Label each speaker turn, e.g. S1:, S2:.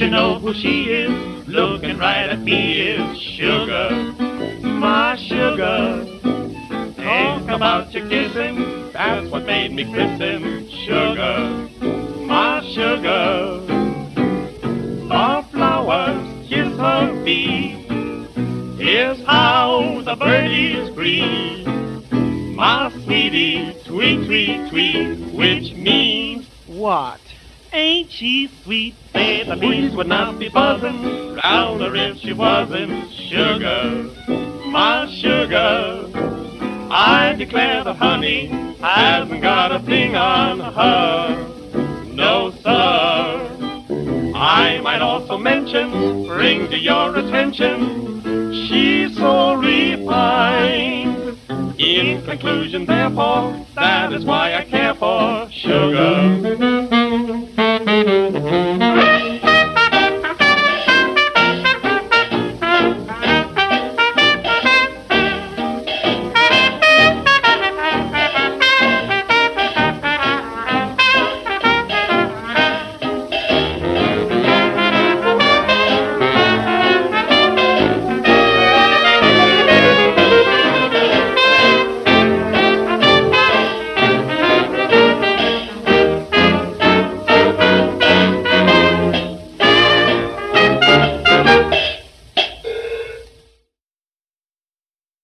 S1: you know who she is? Looking right at me is sugar, my sugar. Talk about your kissing, that's what made me kiss him. Sugar, my sugar. The flowers kiss her feet. Here's how the birdies greet. My sweetie, tweet, tweet, tweet, which means
S2: What?
S1: ain't she sweet? Say the bees would not be buzzing round her if she wasn't sugar, my sugar. I declare the honey hasn't got a thing on her, no sir. I might also mention, bring to your attention, she's so refined. In conclusion, therefore, that is why I care for sugar.